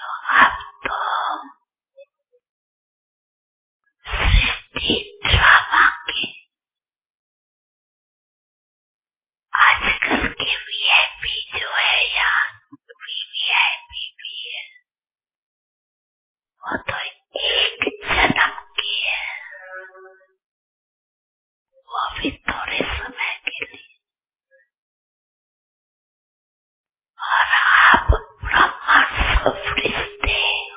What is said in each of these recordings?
आप तो सृष्टि ड्रामा के आजकल के वीआईपी जो है यार, वीवीआईपी भी है, वो तो एक जन्म की है, वो भी थोड़े समय के लिए। और आप ब्रह्मा फरिश्ते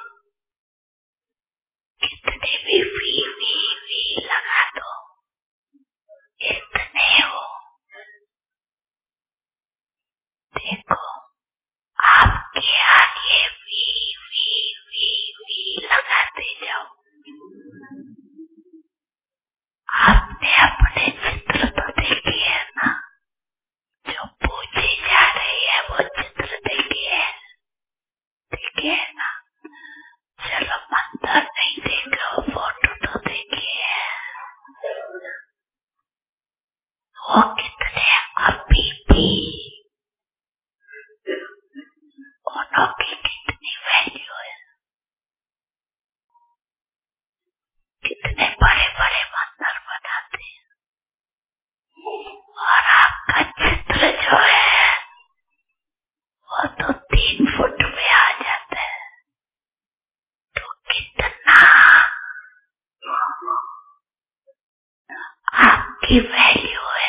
कितने भी वी लगा दो, इतने हो। देखो आपके आगे वी लगाते जाओ। आपने अपने चित्र तो देखे है ना, जो पूछी जा रही है वो चित्र देखे है ना। चलो मंदिर नहीं देख रहे हो, फोटो तो देखे है। वो कितने अभी भी उनों की कितनी वैल्यू है, कितने बड़े बड़े मंदिर बनाते हैं। और आपका चित्र जो है वो तो 3 फुट में आ जाता है। तो कितना आपकी वैल्यू है,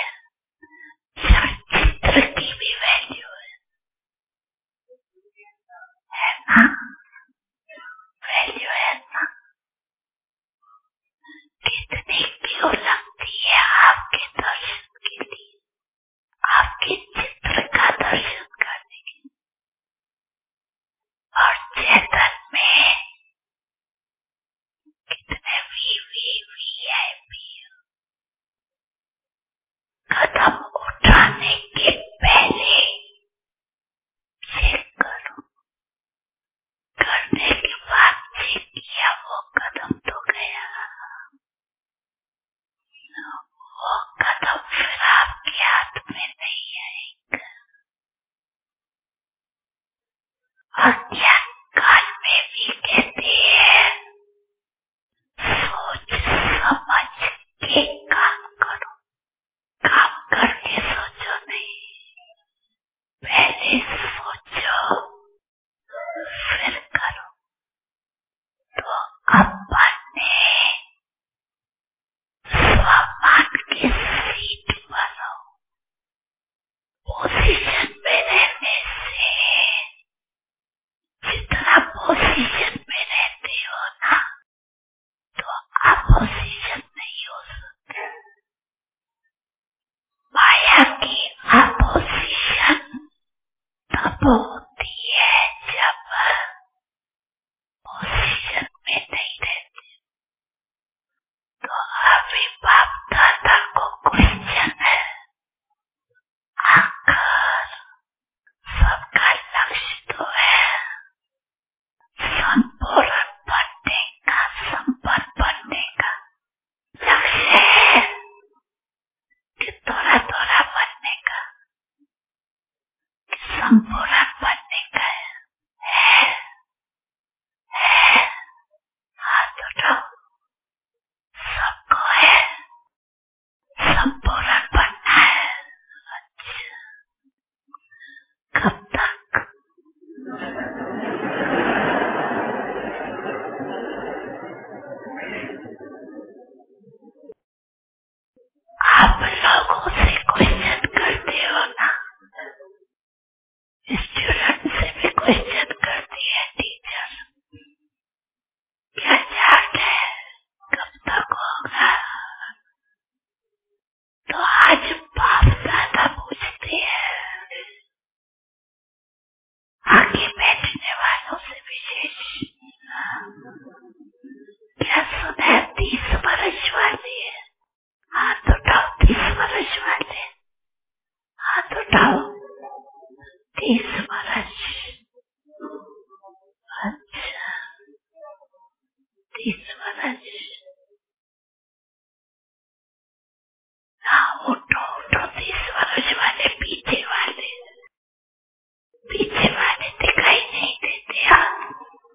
चित्र की भी वैल्यू है ना, वैल्यू है ना। कितनी क्यों लगती है आपके दर्शन के लिए, आपके चित्र का दर्शन करने के लिए। और चेतन में कितने वीआईपी कदम उठाने के पहले चेक करो, करने के बाद चेक किया वो कदम तो गया, वो कदम फिर आपके हाथ में नहीं आएगा। अज्ञान काल में भी कहते हैं सोच समझ के काम करो, काम करके सोचो नहीं, पहले सोचो फिर करो। तो अपन ने स्वाभिमान की सीट पर पोजीशन में रहने से, जितना पोजीशन में रहते हो ना, तो अपोजिशन नहीं हो सकते। माया की अपोजिशन तब होती है जब पोजीशन में नहीं रहते। तो अभी बाप दादा को क्वेश्चन है, आखिर सबका लक्ष्य तो है संपूर्ण बनने का, संपन्न बनने का लक्ष्य है कि थोड़ा थोड़ा बनने का, कि संपूर्ण बनने का है, हाथ उठाओ। सबको है संपूर्ण बनना है। अच्छा, कब तक? आप लोगों से क्वेश्चन करते हो ना, स्टूडेंट से भी क्वेश्चन करती है टीचर, क्या चार्ट है, कब तक होगा? तो आज बाप दादा पूछते हैं, आगे बैठने वालों से विशेष, क्या सुना है 30 वर्ष वाले? हाथ उठाओ 30 वर्ष वाले, हाथ उठाओ 30 वर्ष। अच्छा 30 वर्ष, हाँ उठो उठो 30 वर्ष वाले, पीछे वाले दिखाई नहीं देते। हाँ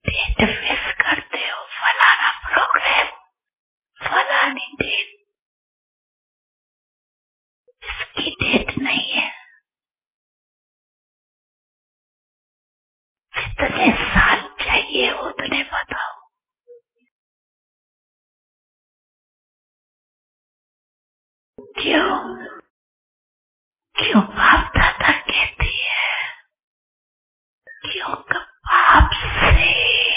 डेट मिस करते हो, फलाना प्रोग्राम, फलानी डेट, इसकी डेट नहीं है। जितने साल चाहिए उतने बताओ। क्यों क्यों बाप दादा कहती है, क्यों बाप से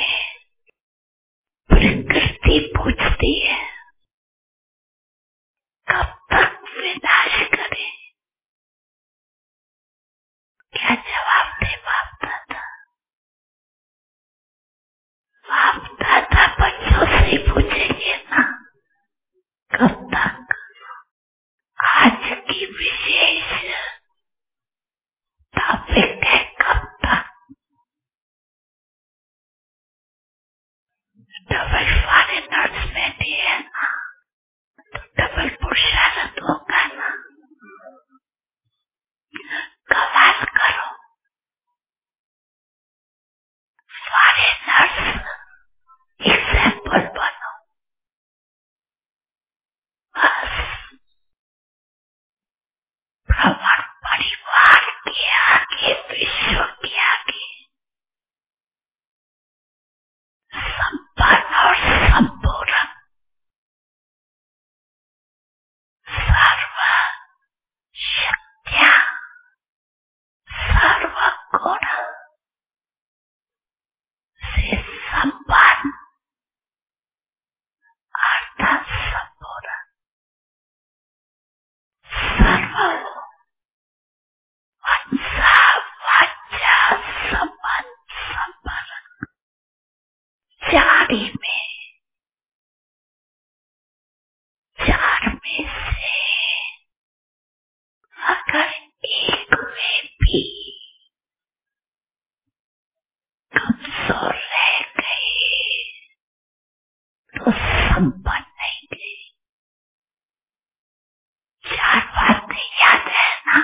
प्रकृति पूछती है कब तक विनाश करे? क्या जवाब दे बाप दादा? बाप दादा बच्चों से ही पूछेंगे ना, कब तक? आज की विशेष टॉपिक है कब तक। डबल फॉरेनर्स में भी है ना, तो डबल पुरुषार्थ होगा ना। कमाल करो, फॉरेनर्स एग्जाम्पल बनो। बस भ्रमण परिवार के आगे, विश्व के आगे संपन्न और संपूर्ण, सर्व शक्तियां, सर्व गुण से संपन्न अर्थात संपूर्ण, सर्व वंशा वाचा संपन्न संपन्न। चार में से अगर एक में भी कमजोर रह गए तो संपन्न नहीं गए। चार बातें याद है ना,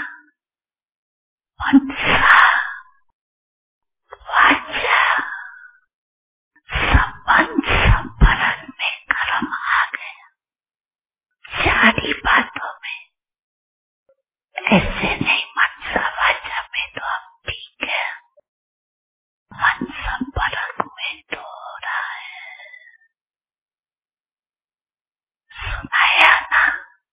वंशा वाचा संपन्न संपन्न में कर्म आ गया। चार ही बातों में, ऐसे नहीं मनसा वाचा में तो अब ठीक है, मन संपन्न में तो हो रहा है। सुनाया ना,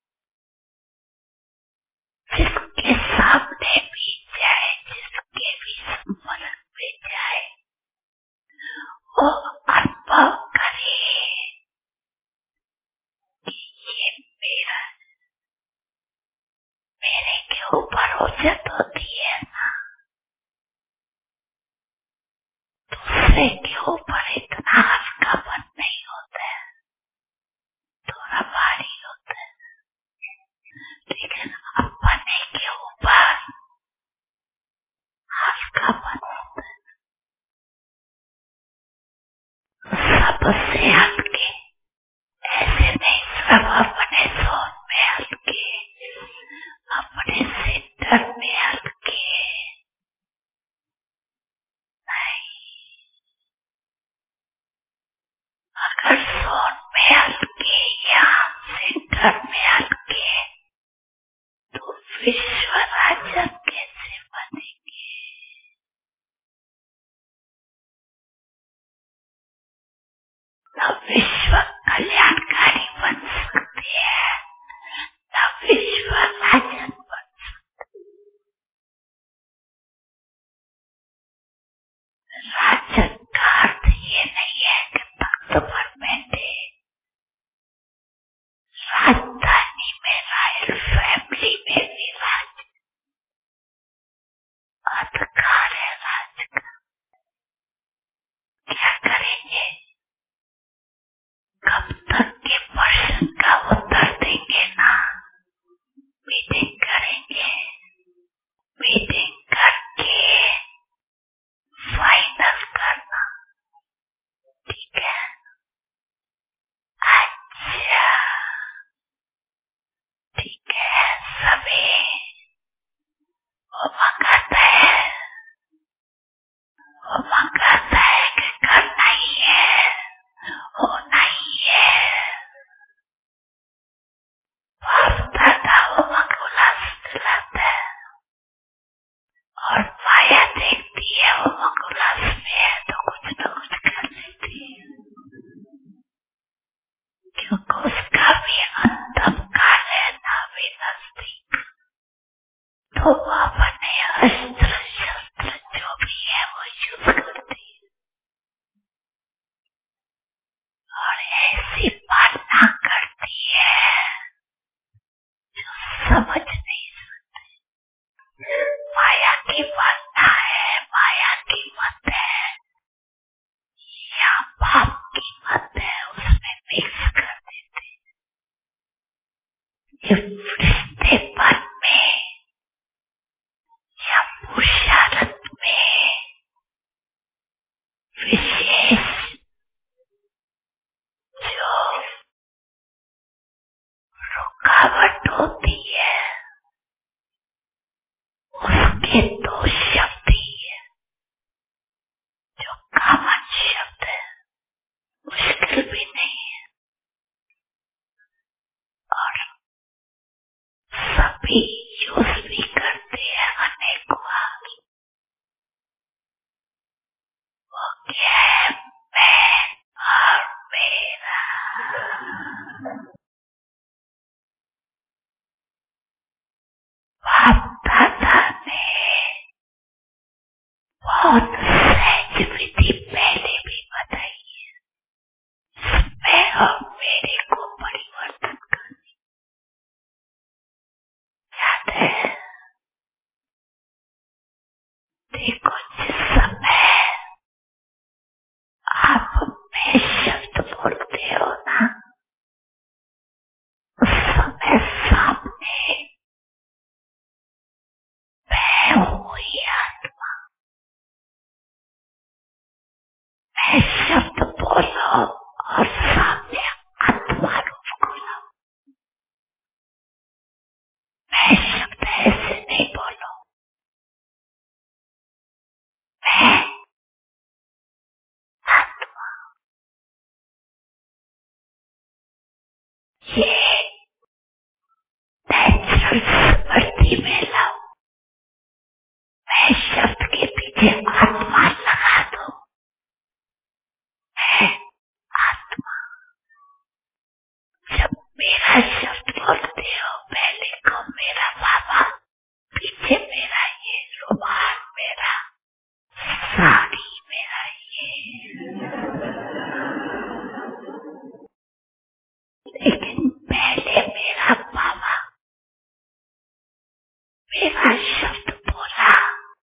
जिसके सामने भी जाए, जिसके भी संपन्न में जाए, वो अनुभव करे कि ये मेरा, मेरे के ऊपर ओजत होती है ना, दूसरे के ऊपर इतना हल्कापन नहीं होता है, थोड़ा भारी होता है, लेकिन अपने के ऊपर हल्कापन होता है। सबसे हल्के, ऐसे नहीं सब अपने जोन में हल्के, अपने सेंटर में हल्के नहीं। अगर जोन में हल्के या सेंटर में हल्के तो विश्व राज्य कैसे बनेंगे? न विश्व कल्याणकारी बन सकते हैं, न विश्व राज्य बन सकते। राज्य का अर्थ ये नहीं है कि तख्त पर बैठे, राजधानी में रॉयल फैमिली में भी राज अधिकार है। राज का क्या करेंगे? कब तक के प्रश्न का उत्तर देंगे ना, मीटिंग करेंगे, मीटिंग करके फाइनल करना, ठीक है? अच्छा ठीक है, सभी वो मंगाता है कि करना ये मैं और मेरा बाप दादा ने बहुत सहज विधि पहले भी बताई है। मैं और मेरे को परिवर्तन करने याद है। देखो जिस समय आप मैं शब्द बोलते हो ना, उस समय सामने मैं हूँ ही आत्मा। मैं शब्द बोलो और सामने आत्मा रूप खोलो। मैं शब्द ऐसे नहीं बोलो, मैं आत्मा। ये नेचुरल स्मृति में लाओ। मैं शब्द के पीछे आत्मा लगा दो। मैं आत्मा। जब मेरा शब्द बोलते हो, पहले को मेरा बाबा, पीछे मेरा ये रुमाल, मेरा साड़ी, मेरा ये, लेकिन पहले मेरा बाबा, मेरा शब्द बोला,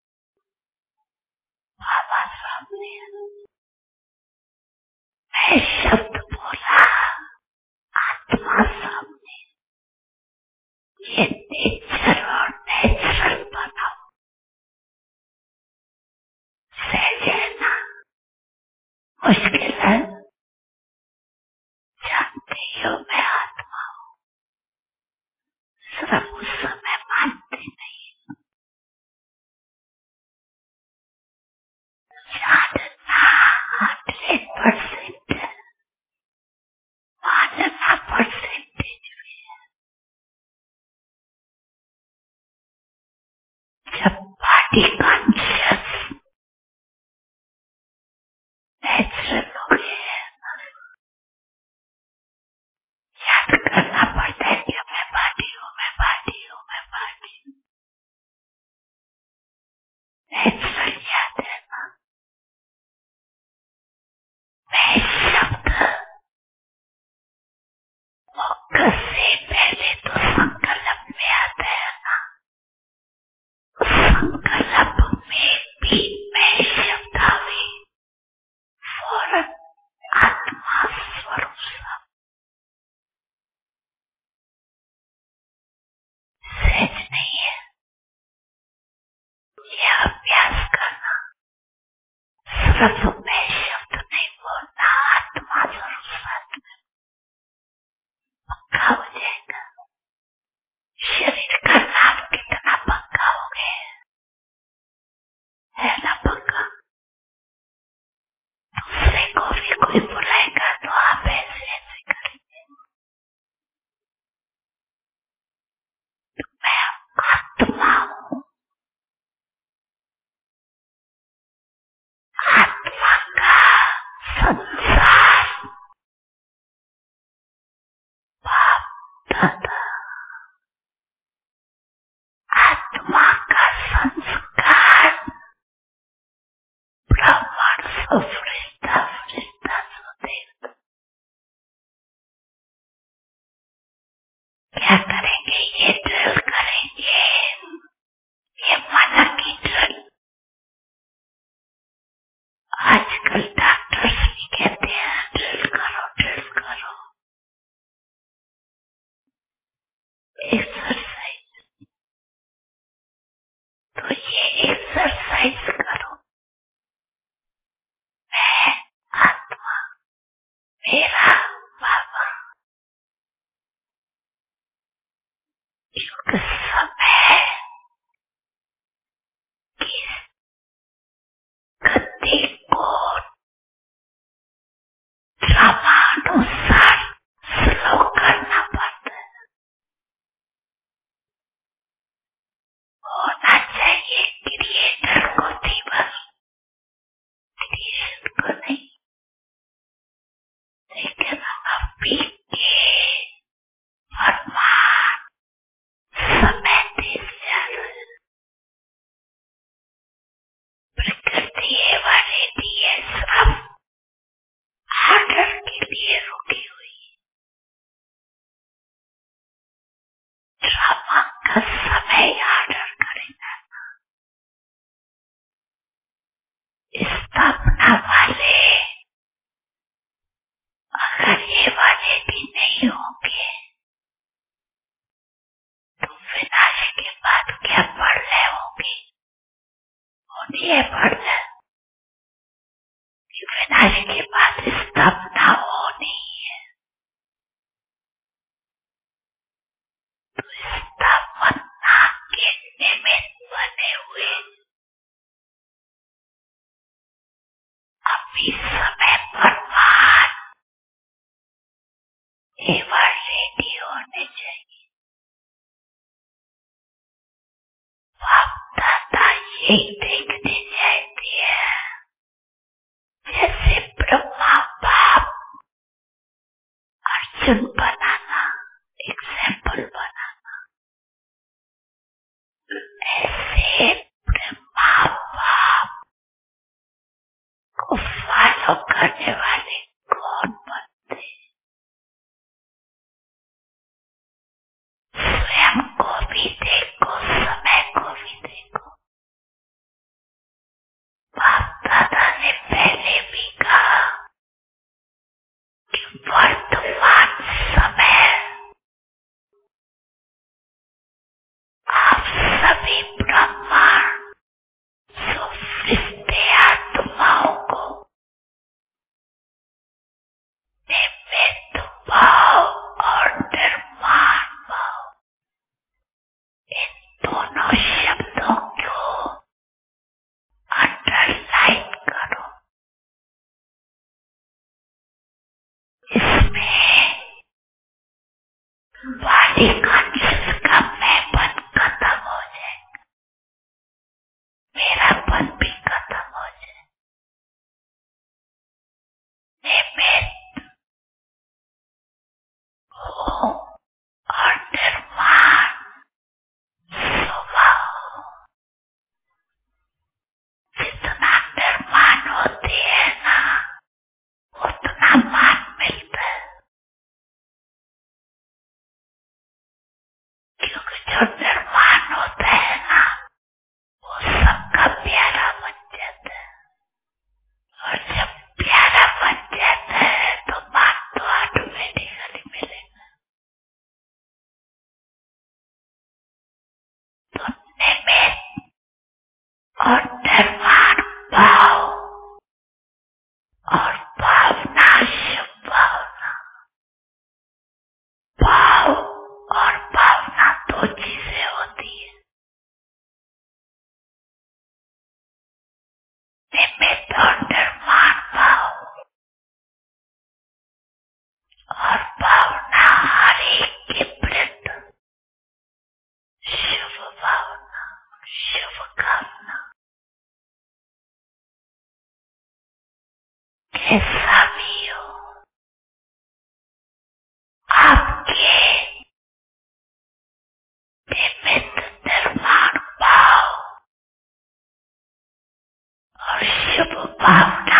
बाबा सामने। मैं शब्द बोला, आत्मा सामने। ये नेचर और नेचुरल बनाओ। सहज है ना? मुश्किल है? जानते हो मैं आत्मा हूँ, सिर्फ उस समय मानते नहीं। जानना 100% है, मानना परसेंटेज भी है। जब बॉडी कॉन्शियस नेचुरल हो गए, याद करना पड़ता है कि मैं बॉडी हूँ, मैं बॉडी हूँ, मैं बॉडी हूँ। नेचुरल याद है ना? मैं शब्द मुख से पहले तो संकल्प में आता है ना, उस संकल्प में भी मैं शब्दावली फौरन आत्मा स्वरूप सहज नहीं है। यह अभ्यास करना, सिर्फ मैं शब्द नहीं बोलना, आत्मा स्वरूप पक्का हो जाएगा। शरीर का नाम कितना पक्का हो गया है ना? पक्का। दूसरे को भी कोई बुलाएगा तो आप ऐसे ऐसे करेंगे। मैं आत्मा हूँ, आत्मा का संसार, बाप दादा, आत्मा का संस्कार, ब्राह्मण सो फरिश्ता, फरिश्ता सो देवता। क्या करेंगे? ये ड्रिल करेंगे, ये मन की ड्रिल। आजकल डॉक्टर्स भी कहते हैं ड्रिल करो, ड्रिल करो। एक्सरसाइज, तो ये एक्सरसाइज करो। मैं आत्मा, मेरा बाबा। युग समय की गति को क्रमानुसार स्लो करना पड़ता है। होना चाहिए क्रिएटर को दिवस, क्रिएशन को नहीं, लेकिन अभी के वर्तमान समय देश जा रहा है। प्रकृति एवं रेडिए सिर्फ ऑर्डर के लिए रुकी हुई। ड्रामा का समय ऑर्डर करेगा। स्थापना वाले अगर ये वाले भी नहीं होंगे तो विनाश के बाद क्या पढ़ रहे होंगे? उन्हें पढ़ रहे कि विनाश के बाद स्थापना होनी है। तो स्थापना के निमित्त बने हुए अभी समय बर्बाद एवं रेडी होने चाहिए। बाप दादा यही देखने चाहते हैं, जैसे ब्रह्मा बाप अर्जुन बनाना, एग्जाम्पल बनाना, ऐसे ब्रह्मा बाप को फॉलो करने वाले कौन बनते? स्वयं को भी देखो, समय को भी देखो। बाप दादा ने पहले भी कहा कि वर्तमान समय आप सभी ब्रह्मांड सृष्टि आत्माओं को निमित्त भाव और निर्माण भाव, इन दोनों शब्दों को अंडरलाइन करो। इसमें बॉडी कॉन्शियस का मैंपन खत्म हो जाए, मेरापन भी खत्म हो जाए। निमित्त हो और निर्माण स्वभाव। जितना निर्माण होते है ना, उतना मान मिलता है, क्योंकि जो निर्माण होता है ना वो सबका प्यारा बन जाता है, और जब प्यारा बन जाता है तो मान तो ऑटोमेटिकली मिलेगा। तो निमित्त और निर्माण भाव और भावना, शुभ भावना। भाव और भावना दो चीजें होती है। निमित्त और निर्माण भाव और भावना हर एक के प्रति शुभ भावना, शुभ कामना। कैसा भी हो, आपके निमित्त निर्माण भाव और शुभ भावना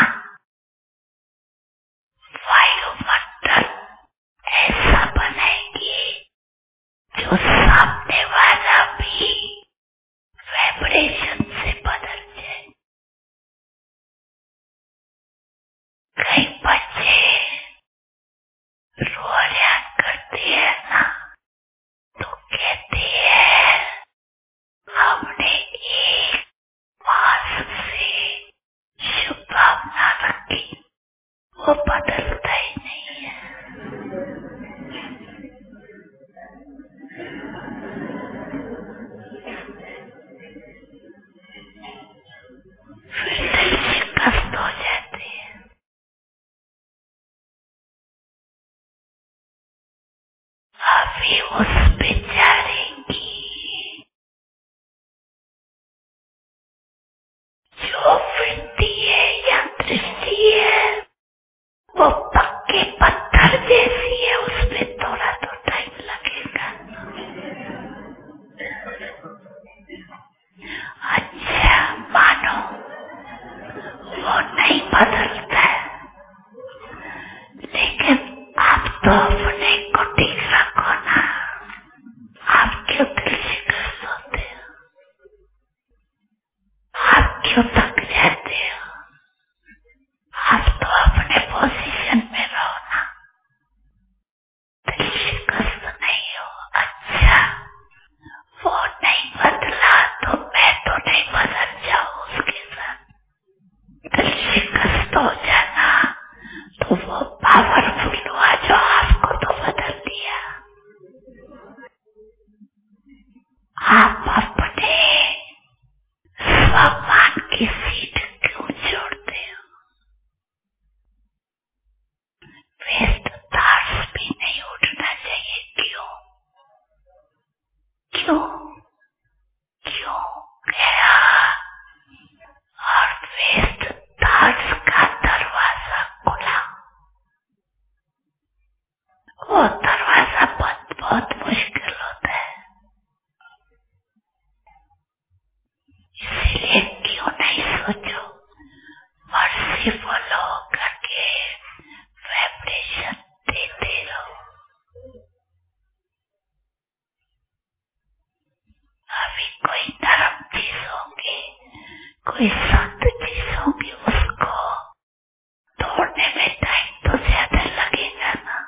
वायुमंडल ऐसा बनाएंगे जो सामने वाला भी वाइब्रेशन से बदल जाए। कई बच्चे रोयान करते हैं ना, तो कहते हैं हमने एक मास से वो नहीं बदलता है, लेकिन आप तो अपने को ठीक रखो ना। आप क्यों दिल शिकस्त होते हो? आप क्यों थक जाते हो? आप तो अपने पोजीशन में रहो ना, दिल शिकस्त नहीं हो। अच्छा, वो नहीं बदला तो मैं तो नहीं बदल जाऊं उसके साथ। दिल शिकस्त हो जाना तो वो पावरफुल हुआ जो आपको तो बदल दिया। आप अपने स्वाभिमान की सीट क्यों छोड़ते हो? वेस्ट तार्स भी नहीं उठना चाहिए। क्यों क्यों क्यों गया? और वेस्ट तार्स का दरवाजा खुला। वो दरवाजा बहुत बहुत मुश्किल होता है, इसीलिए क्यों नहीं सोचो मर्सीफुल होकर के वाइब्रेशन देते रहो। अभी कोई नरम चीज होगी, कोई सख्त चीज होगी, उसको तोड़ने में टाइम तो ज्यादा लगेगा ना,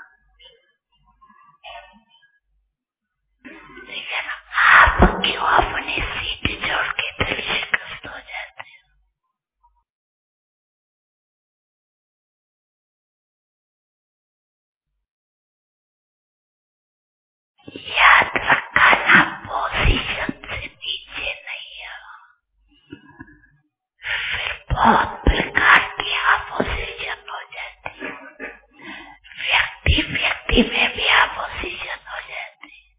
लेकिन आप क्यों अपनी सीट छोड़ के दिल शिकस्त हो जाते हो? याद रखना, पोजीशन से नीचे नहीं हो, फिर बहुत प्रकार की अपोजिशन हो जाती है। व्यक्ति व्यक्ति में भी अपोजिशन हो जाती है,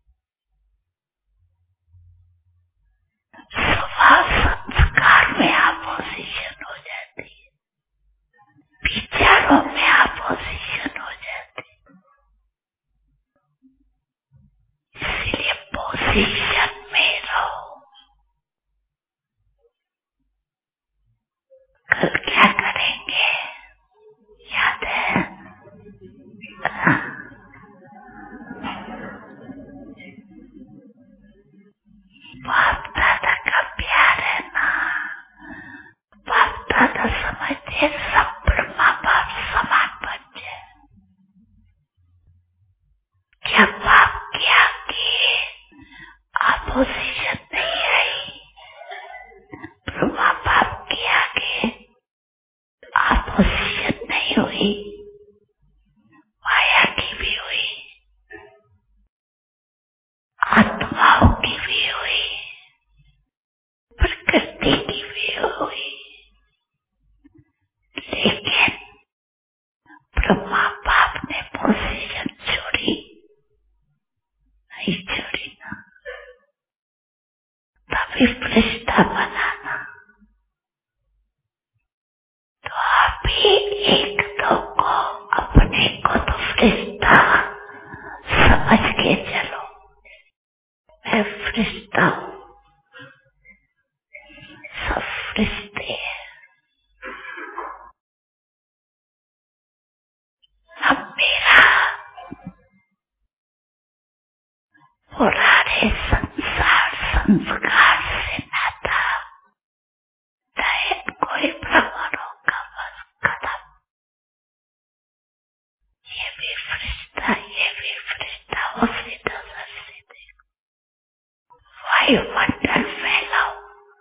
स्वभाव संस्कार में अपोजिशन हो जाती है, विचारों में अपोजिशन हो जाती है। इसलिए पोजीशन में रहो। कल क्या करेंगे याद है? बाप दादा का प्यार है ना, बाप दादा समझते सब ब्रह्मा बाप समान बच्चे। क्या बाप के आगे अपोजिशन नहीं आई? ब्रह्मा बाप के आगे अपोजिशन नहीं हुई, माया की भी हुई, आत्माओं की भी हुई, प्रकृति की भी हुई, लेकिन ब्रह्मा बाप ने पोजीशन छोड़ी नहीं? छोड़ी ना, तभी फरिश्ता बनाना। तो आप भी एक दो को अपने को तो फरिश्ता समझ के चलो। मैं फरिश्ता हूँ, सब फरिश्ते हैं। अब मेरा पुराने संसार संस्कार से नाता शायद कोई भ्रमण होगा, बस खत्म। ये भी फरिश्ता, ये भी फरिश्ता, उसी नजर से देखो। वायुमंडल फैलाओ।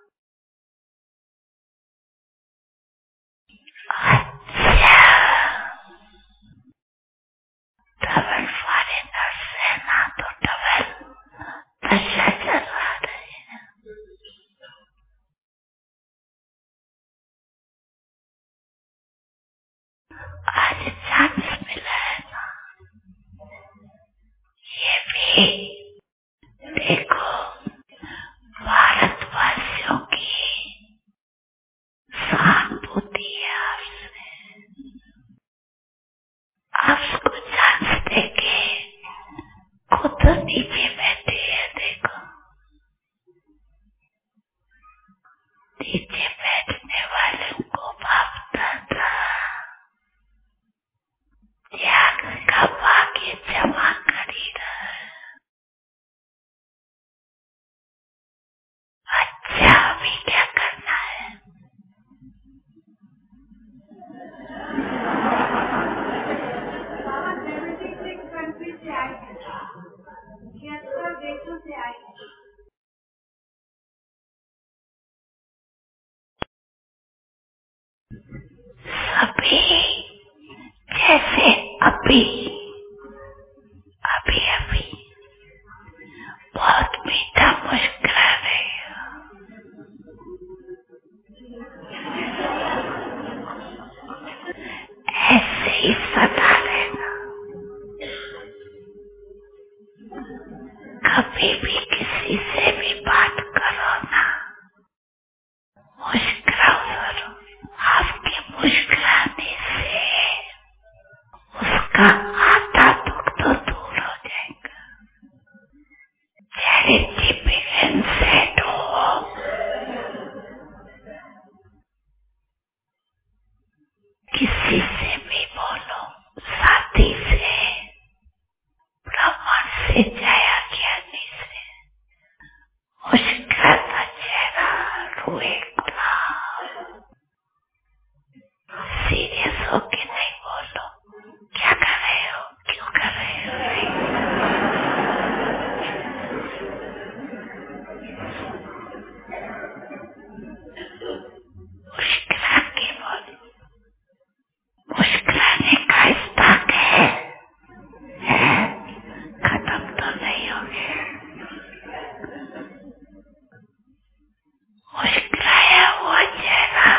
अच्छा, डबल फॉरेनर्स है ना, तो डबल नशा चला रहे हैं। आज चांस मिला है ना, ये भी देखो। भारतवासियों की सहानुभूति है आपसे, आपको चांस देके खुद नीचे बैठे हैं। देखो, नीचे बैठने वालों को बाप अभी जैसे अभी अभी अभी बहुत मीठा मुस्कुरा रही हो, ऐसे ही सदा रहना। कभी भी किसी से भी बात करो ना, मुस्कुराओ जरूर। आपके मुस्कुराने से उसका आधा दुख तो दूर हो जाएगा। Charity begins at home. किसी से भी बोलो, साथी से, ब्राह्मण से, जया ज्ञानी से, मुस्कुराता चेहरा रोएगा। सीरियस होके नहीं बोलो, क्या कर रहे हो, क्यों कर रहे हो। मुस्कुरा के बोलो। मुस्कुराने का स्टॉक है, खत्म तो नहीं हो गया। मुस्कुराया हुआ चेहरा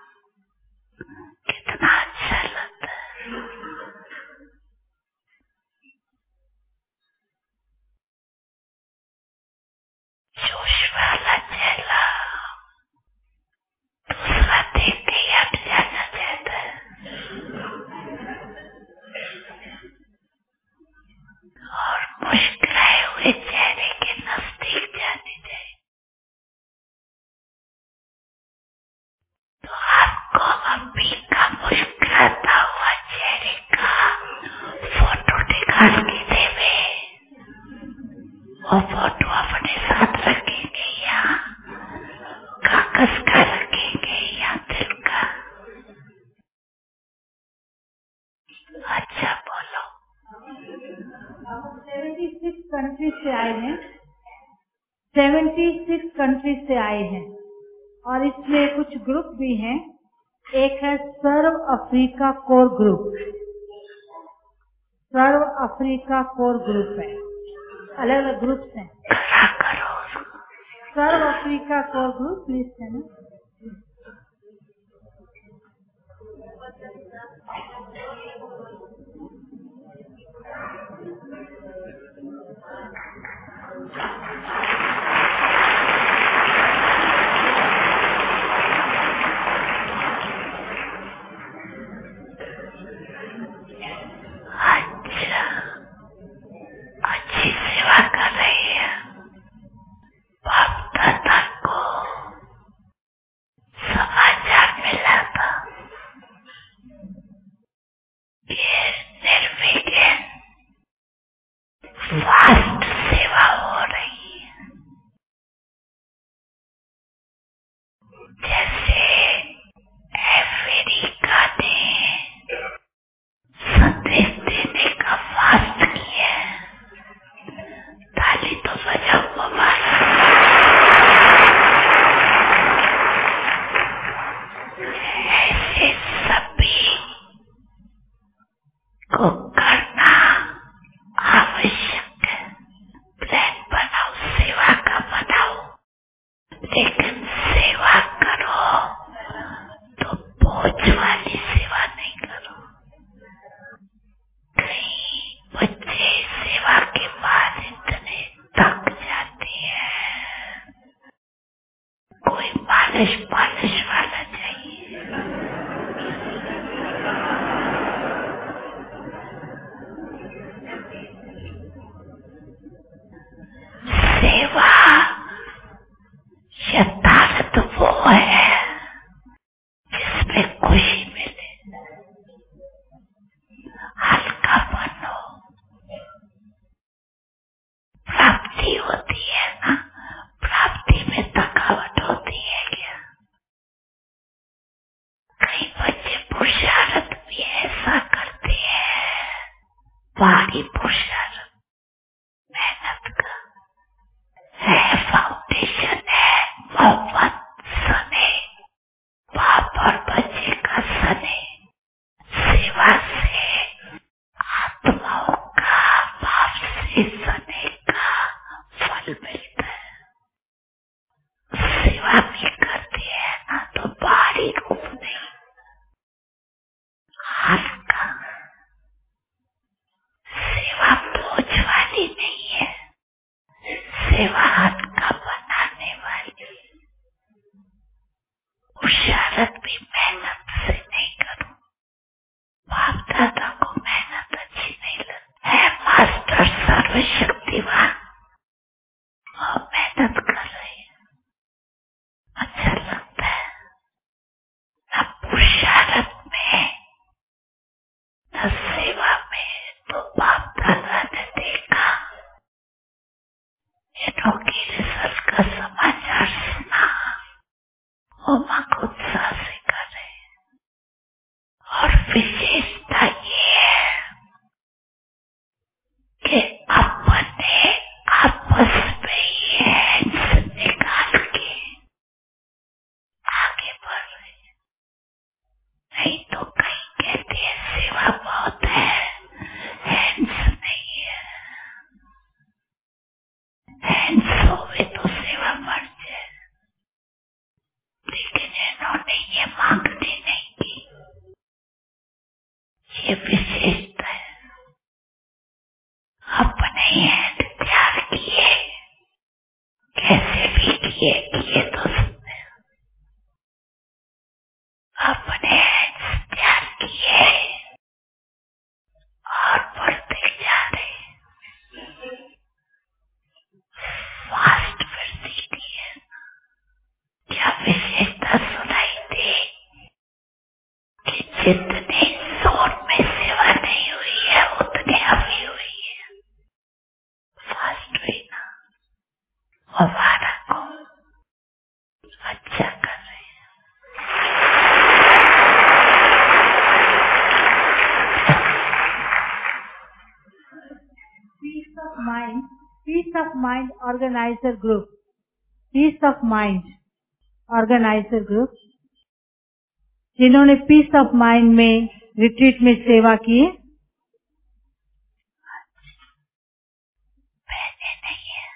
कितना अच्छा लगता है। जोश वाला चेहरा दूसरा देख के हट जाना चाहता है, और मुस्कुराए हुए चेहरे के नजदीक जाने चाहिए। तो आपको अभी का मुस्कुराता हुआ चेहरे का फोटो निकाल के देवे। वो फोटो अपने साथ रखेंगे या कागज का रखेंगे या दिल का। अच्छा बोलो। 76 कंट्री से आए हैं, 76 कंट्री से आए हैं, और इसमें कुछ ग्रुप भी हैं। एक है serve Africa core group. Serve Africa core group है, अलग अलग ग्रुप हैं। खड़ा करो उसको। Serve Africa core group list है ना। अच्छा, अच्छी सेवा कर रही है। बाप दादा को समाचार मिला था कि निर्विघ्न फास्ट सेवा हो रही है। जैसे अफ्रीका ने संदेश देने का फास्ट किया है। ताली तो बजाओ बाबा। ऐसे सभी को करना आवश्यक है। प्लान बनाओ, सेवा का बनाओ, लेकिन सेवा करो तो बोझ वाली सेवा नहीं करो। कई बच्चे सेवा के बाद इतने थक जाते हैं, कोई मालिश पालिश वाला चाहिए। सेवा यथार्थ वो है जिसमें खुशी मिले, हल्का बनो। प्राप्ति होती है ना, प्राप्ति में थकावट होती है क्या? कई बच्चे पुरुषार्थ भी ऐसा करते हैं, भारी पुरुषार्थ, मेहनत का है, फाउंडेशन है, मोहब्बत सने, बाप और बच्चे का सने, विशेषता ये है कि अपने आपस में ये हैंड्स निकाल के आगे बढ़ रहे हैं। नहीं तो कहीं कहते हैं सेवा बहुत है, हैंड्स नहीं है। हैंड्स होवे तो सेवा बढ़ जाए, लेकिन इन्होंने ये मांगनी नहीं की। ये विशेषता है। अपने हैंड तैयार किए, कैसे भी किए तो सकते हैं। अपने हैंड तैयार किए और बढ़ते जा रहे। फास्ट वृद्धि की है। क्या विशेषता सुनाई दे कि जितने जोर में सेवा नहीं हुई है उतने अभी हुई है। फास्ट हुई ना, हमारा को अच्छा कर रहे हैं। Peace of mind organiser group, peace of mind organiser group, जिन्होंने पीस ऑफ माइंड में रिट्रीट में सेवा की। मैंने नहीं है।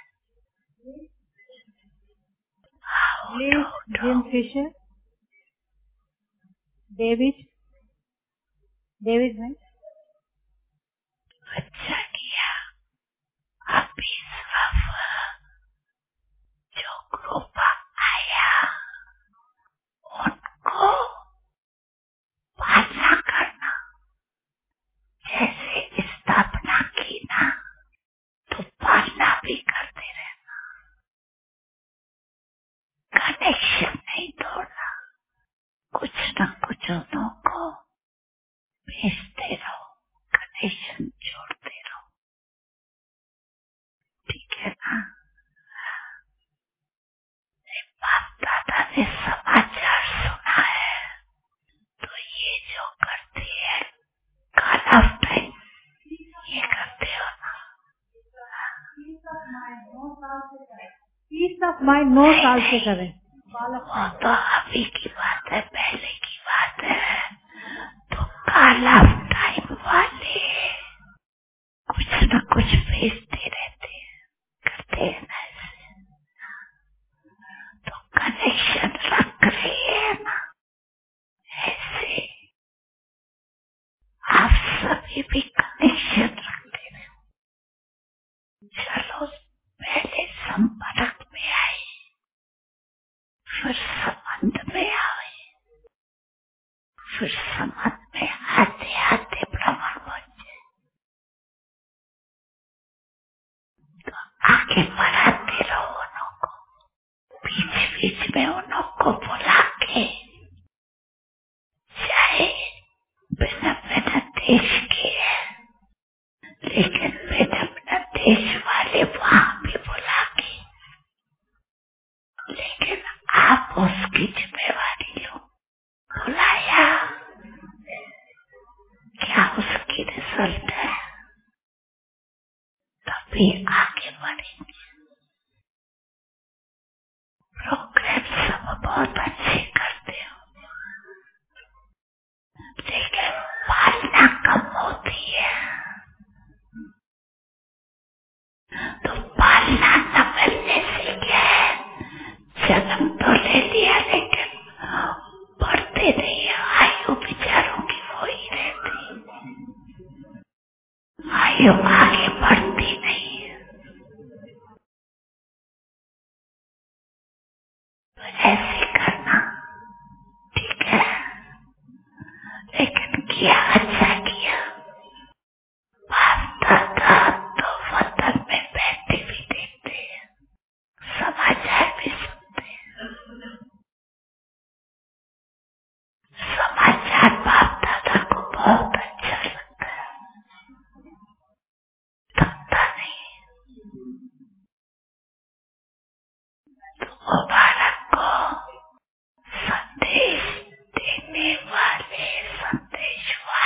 जिम फिशर, डेविड भाई, अच्छा किया। अभी सिर्फ जो ग्रुप आया उनको पालना करना। जैसे स्थापना की ना तो पालना भी करते रहना, कनेक्शन नहीं तोड़ना। कुछ न कुछ उनको भेजते रहो, कनेक्शन जोड़ते रहो। ठीक है ना? बाप दादा ने समाचार सुना है तो ये जो करते हैं खाना टाइम ये करते हो ना। पीस ऑफ माइंड 9 साल से करें। वो तो अभी की बात है, पहले की बात है। तो काला टाइम वाले कुछ न कुछ भेजते रहते हैं, करते हैं ना ऐसे। तो कनेक्शन रख रहे हैं ना ऐसे। आप सभी भी कनेक्शन रखते रहे। चलो पहले संपर्क में आए, फिर संबंध में आए, फिर संबंध में आते आते भ्रमण बन जाए। तो आगे बढ़ाते रहो उन्हों को, बीच बीच में उन्हों को बुला के, चाहे बिना बिना देश के है, लेकिन बिना बिना देश वाले वहां भी बुला के, लेकिन आप उसकी जिम्मेवारी लो। बुलाया, क्या उसकी रिजल्ट है, तभी आगे बढ़ेंगे। प्रोग्राम सब बहुत अच्छे करते हो, लेकिन पालना कम होती है। तो पालना न मिलने से क्या है, जन्म तो ले लिया लेकिन बढ़ते नहीं है। आयु विचारों की वही रहती, आयु आगे बढ़ती नहीं है। तो ऐसे करना, ठीक है? लेकिन किया अच्छा किया। बाप दादा तो वतन में बैठे भी देखते हैं, समाचार भी सुनते हैं। समाचार बाप दादा को बहुत अच्छा लगता है, थकता नहीं। तो मुबारक को संदेश देने वाले संदेश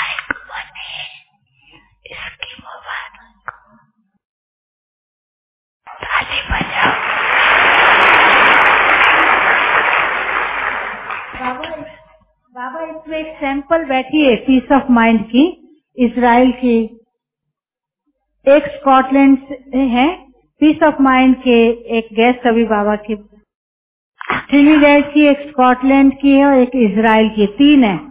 सैंपल बैठी है पीस ऑफ माइंड की, इजराइल की, एक स्कॉटलैंड से है, पीस ऑफ माइंड के एक गेस्ट अभी बाबा के, ट्रिनिडेड की, एक स्कॉटलैंड की है और एक इजराइल की, 3 है।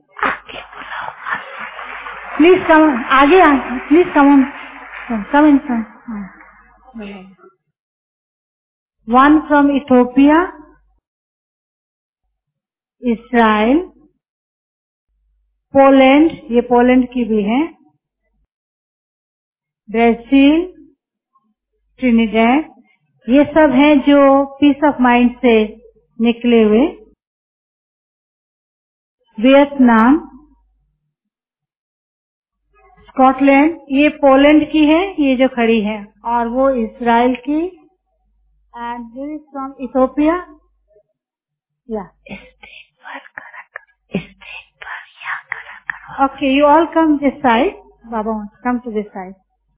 प्लीज कम आगे, please come in. One from Ethiopia, Israel, Poland, ये पोलैंड की भी है, ब्राजील, ट्रिनिडेड, ये सब हैं जो पीस ऑफ माइंड से निकले हुए। वियतनाम, स्कॉटलैंड, ये पोलैंड की है, ये जो खड़ी है, और वो इजराइल की, एंड दिस फ्रॉम इथोपिया। या okay, you all come this side, बाबा कम टू दिस साइड।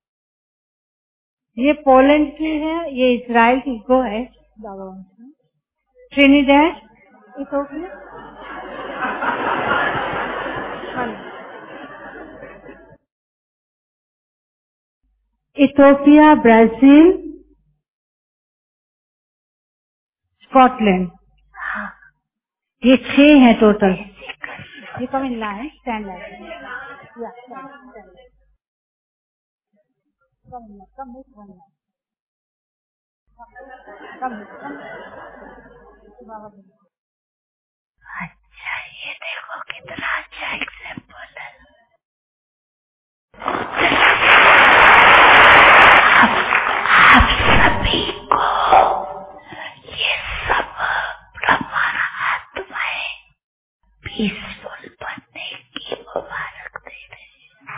ये पोलैंड की है, ये इजराइल की, गो है बाबा। Trinidad, Ethiopia, Ethiopia, Brazil, Scotland, ये 6 है टोटल। ये come in line, stand line, या अच्छा, ये देखो कितना अच्छा एग्जाम्पल है। आप सभी को ये सब ब्रह्मांड आत्माएं पीसफुल बनने की मुबारक दे रहे हैं।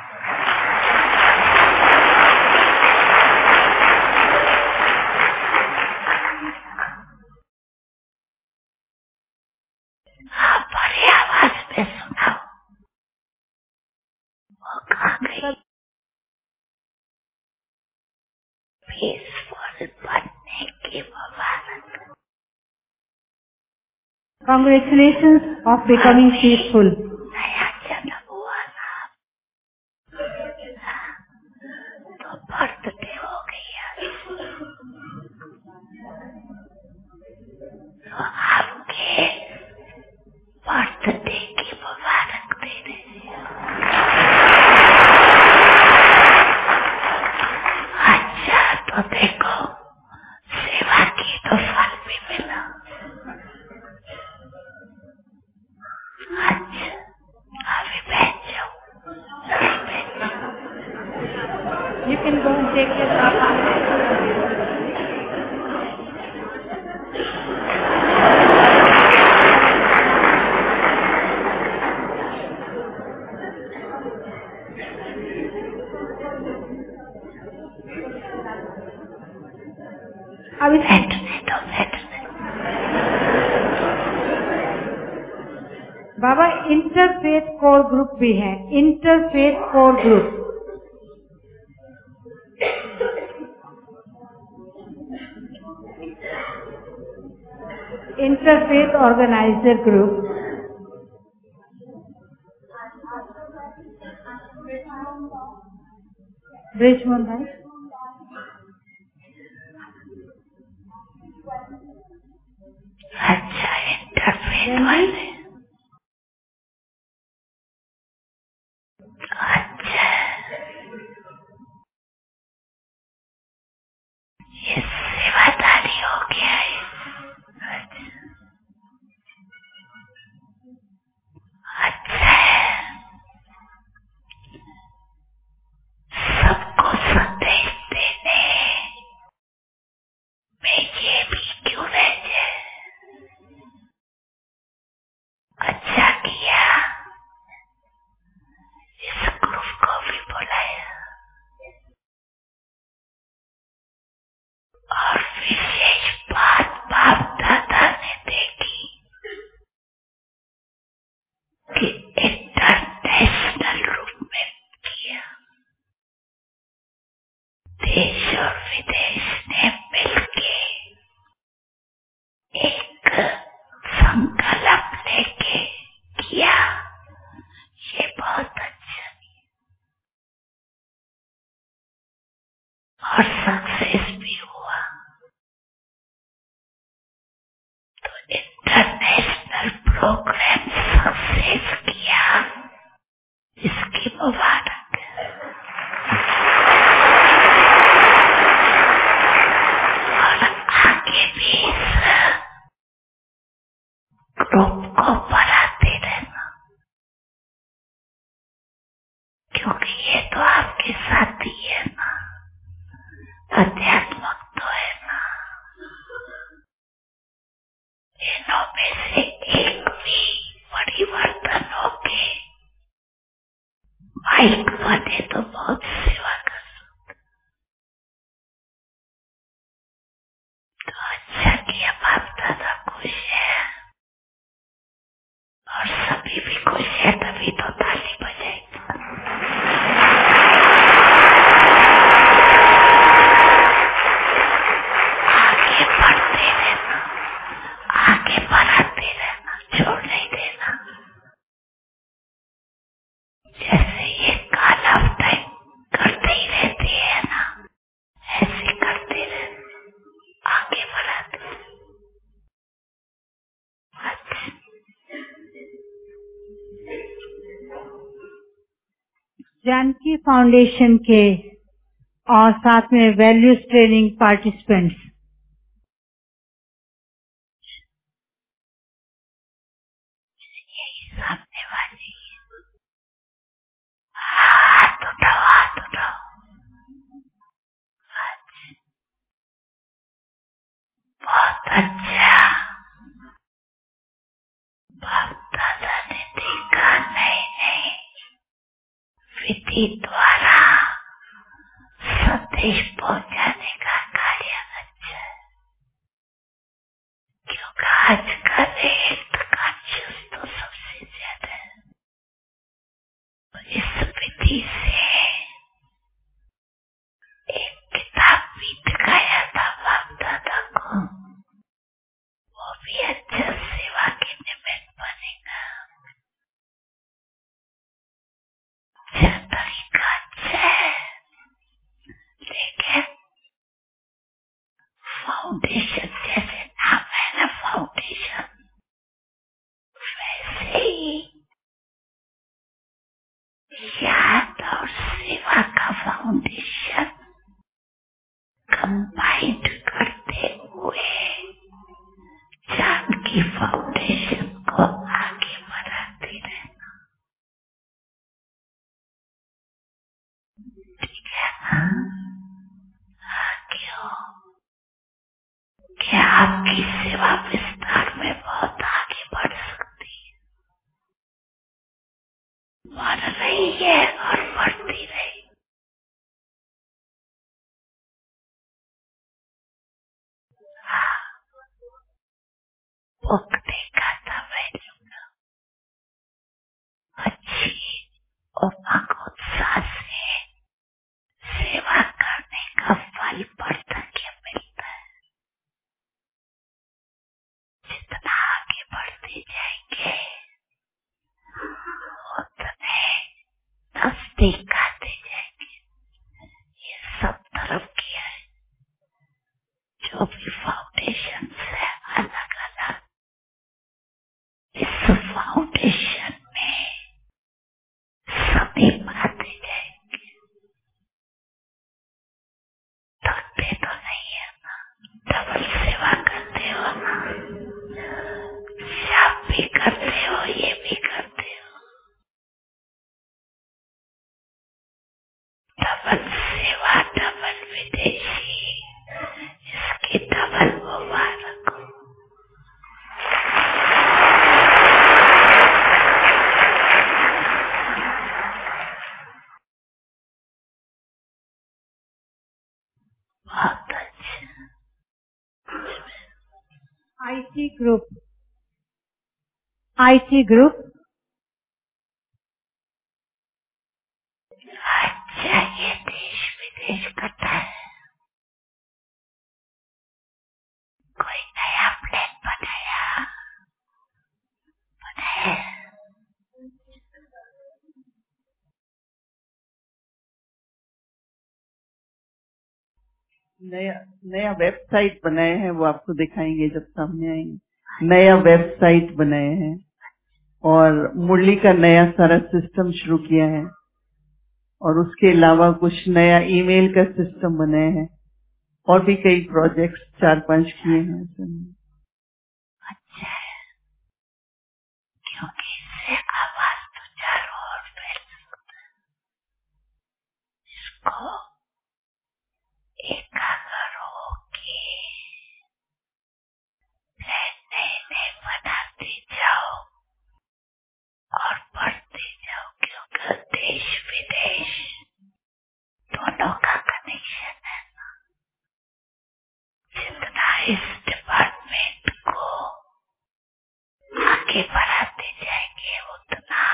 आप बड़ी आवाज में सुनाओ, वो कहाँ गई? पीसफुल बनने की मुबारक। Congratulations of becoming peaceful. नया जन्म हुआ ना, तो बर्थडे हो गया, तो आपके बर्थडे की मुबारक दे रहे हैं। अच्छा, तो देखो सेवा की तो फल भी मिला। अच्छा, अभी बैठ जाओ। You can go and take your bath. अभी बैठने दो। बाबा इंटरफेथ कोर ग्रुप भी है, interfaith core group, interfaith organiser group, Brijmohan भाई। अच्छा, इंटरफेथ वाले। अच्छा, ये सेवादारी हो गया है। अच्छा है, सबको संदेश देने में ये भी क्यों रह जाए। अच्छा किया, इस ग्रुप को भी बुलाया, और विशेष बात बाप दादा ने देखी कि इंटरनेशनल रूप में किया, देश और विदेश ने मिलके एक संकल्प लेके किया और सक्सेस भी हुआ। तो इंटरनेशनल प्रोग्राम सक्सेस किया, इसकी मुबारक। और आगे भी ग्रुप को बढ़ाते रहना, क्योंकि ये तो आपके साथी है ना, अध्यात्मक तो है ना। इनों में से एक भी परिवर्तन होके माइक बने तो बहुत सेवा कर सकते। तो अच्छा किया, बाप दादा खुश है और सभी भी खुश है, तभी तो ताली बजाएगी। आगे बढ़ते रहना, आगे बढ़ाते रहना, छोड़ नहीं देना। जैसे ये काला टाइम करते ही रहते हैं ना, ऐसे करते रहना, आगे बढ़ाते रहना। जानकी फाउंडेशन के और साथ में वैल्यूज ट्रेनिंग पार्टिसिपेंट्स, सामने वाली हाथ उठाओ, हाथ उठाओ। बहुत अच्छा, बाप दादा ने देखा नहीं विधि द्वारा संदेश पहुंचाने का कार्य अच्छा है, क्योंकि आज का रेट कॉन्शियस तो सबसे ज्यादा है। इस विधि से एक किताब भी दिखाया था बाप दादा को, वो भी अच्छा सेवा के निमित्त बनेगा। अच्छा तरीका अच्छा है, लेकिन फाउंडेशन जैसे नाम है ना, फाउंडेशन, वैसे ही याद और सेवा का फाउंडेशन कंबाइंड करते हुए जानकी फाउंडेशन को आगे बढ़ाते रहना, ठीक है ना? क्यों? क्या आपकी सेवा विस्तार में बहुत आगे बढ़ सकती है, बढ़ रही है और बढ़ती रही। बुक देखा था मैंने, अच्छी उमंग उत्साह से सेवा करने का फल बढ़ता क्या मिलता है। जितना आगे बढ़ते जाएंगे उतने नजदीक आते जाएंगे। ये सब तरफ किया है, जो भी फाउंडेशन है अलग अलग, इस फाउंडेशन में सभी आते जाएंगे। थकते तो नहीं है ना, डबल सेवा करते हो ना, आप भी करते हो, ये भी करते हो, डबल सेवा, डबल विदेशी, इसकी डबल मुबारक हो। बहुत अच्छा। आईटी ग्रुप, आईटी ग्रुप, अच्छा, ये देश विदेश करता है, कोई नया प्लान बनाया बनाया नया नया वेबसाइट बनाए हैं, वो आपको दिखाएंगे जब सामने आएंगे। नया वेबसाइट बनाए हैं और मुरली का नया सारा सिस्टम शुरू किया है, और उसके अलावा कुछ नया ईमेल का सिस्टम बनाए हैं, और भी कई प्रोजेक्ट्स 4-5 किए हैं। अच्छा है, क्योंकि इससे आवाज तो चारों ओर फैल सकता है। इसको एकाग्र होके नए बनाते जाओ और पढ़ते जाओ, क्योंकि देश विदेश दोनों का कनेक्शन है। जितना इस डिपार्टमेंट को आगे बढ़ाते जाएंगे, उतना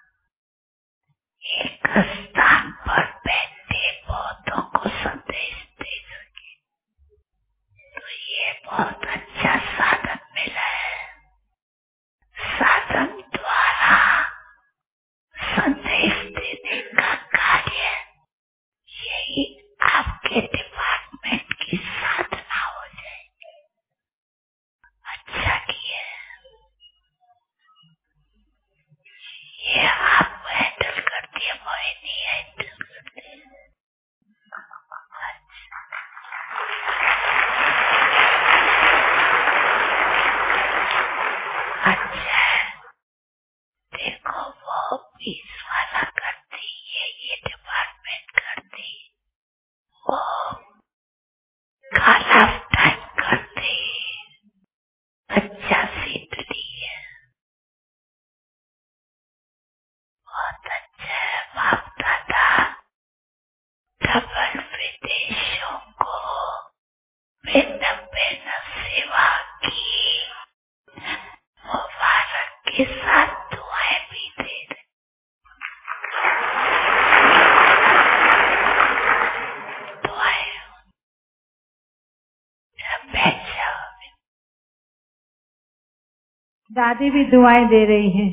एक स्थान पर बैठे बहुतों को संदेश दे सके। तो ये बहुत अच्छा साधन मिला है। साधन द्वारा संदेश देने का कार्य, यही आपके डिपार्टमेंट की साधना हो जाएगी। अच्छा किया, ये आप हैंडल करती है, मोहिनी हैंडल करती है। अच्छा है, देखो वो 20 वाला करती है, ये डिपार्टमेंट करती, वो काला टाइम करती, अच्छा सीट ली है, बहुत अच्छा है। बाप दादा डबल विदेशों को भिन्न भिन्न सेवा की मुबारक के साथ दुआएं भी दे रहे। दुआएं बैठ जाओ। दादी भी दुआएं दे रही हैं।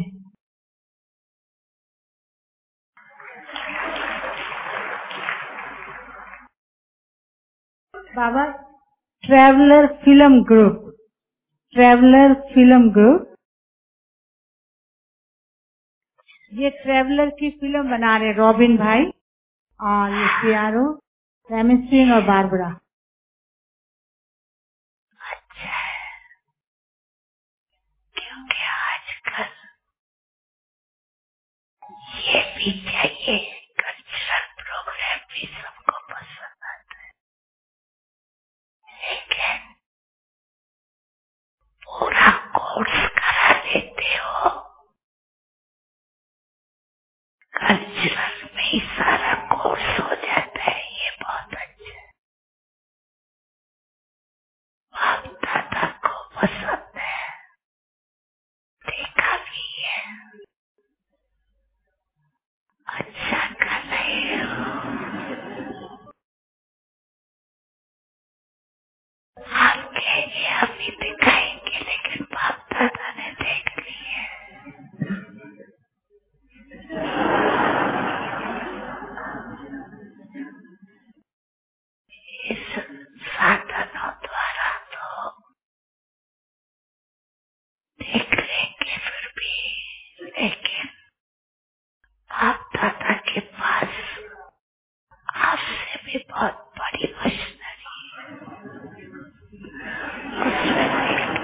बाबा, ट्रैवलर फिल्म ग्रुप, ये ट्रैवलर की फिल्म बना रहे रॉबिन भाई और ये सीआरओ रेमिस्ट्रिन और बारबरा। अच्छा है, क्योंकि आजकल ये भी चाहिए, कल्चरल प्रोग्राम भी सबको पसंद आता है, लेकिन पूरा कोर्स करा लेते हो, कल्चरल में ही सारा कोर्स हो जाता है। ये बहुत अच्छा है, बाप दादा को पसंद है, देखा भी है। अच्छा कर रहे हो, आप कहेंगे अभी दिखाएंगे, लेकिन बाप दादा ने देख लिए। इस साधनों द्वारा तो देख लेंगे फिर भी, लेकिन बाप दादा के पास आपसे भी बहुत बड़ी मशीनरी है, उसमें